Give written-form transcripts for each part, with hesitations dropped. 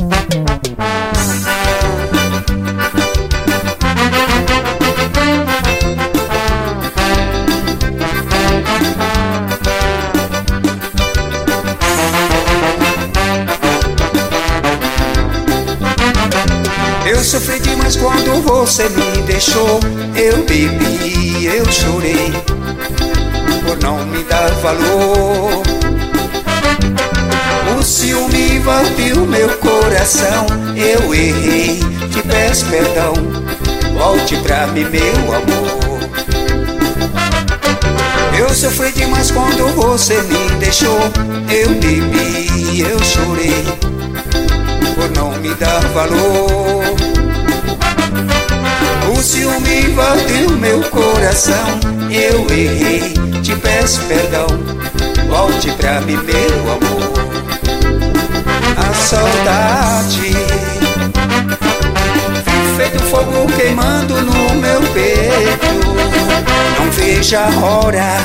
Eu sofri demais quando você me deixou. Eu bebi, eu chorei por não me dar valor. O ciúme invadiu meu coração. Eu errei, te peço perdão. Volte pra mim, meu amor. Eu sofri demais quando você me deixou. Eu bebi, eu chorei por não me dar valor. O ciúme invadiu meu coração. Eu errei, te peço perdão. Volte pra mim, meu amor. A saudade feito fogo queimando no meu peito. Não vejo a hora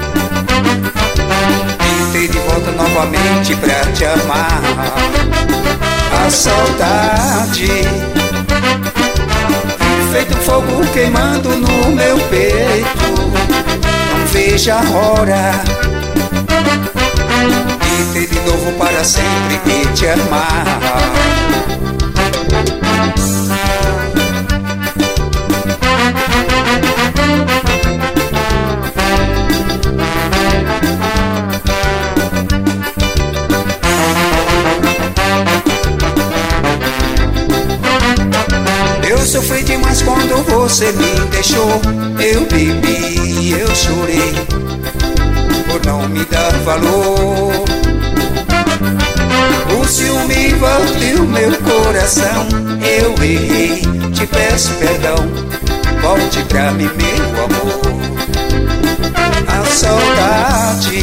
de ter de volta novamente pra te amar. A saudade feito fogo queimando no meu peito. Não vejo a hora de ter de novo para sempre e te amar. Eu sofri demais quando você me deixou. Eu bebi, eu chorei por não me dar valor. O ciúme invadiu meu coração. Eu errei, te peço perdão. Volte pra mim, meu amor. A saudade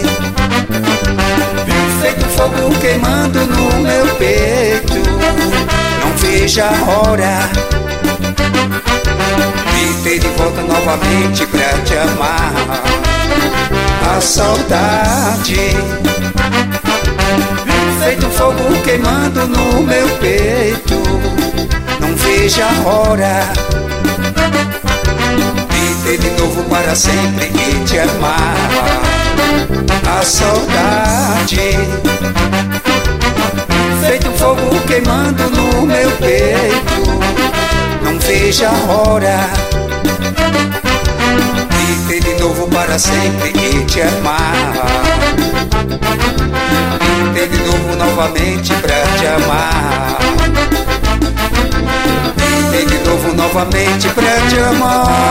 feito fogo queimando no meu peito. Não vejo a hora de ter de volta novamente pra te amar. A saudade feito fogo queimando no meu peito. Não vejo a hora de ter de novo para sempre e te amar. A saudade feito fogo queimando no meu peito. Não vejo a hora de ter de novo para sempre e te amar. De ter de novo novamente pra te amar. De ter de novo novamente pra te amar.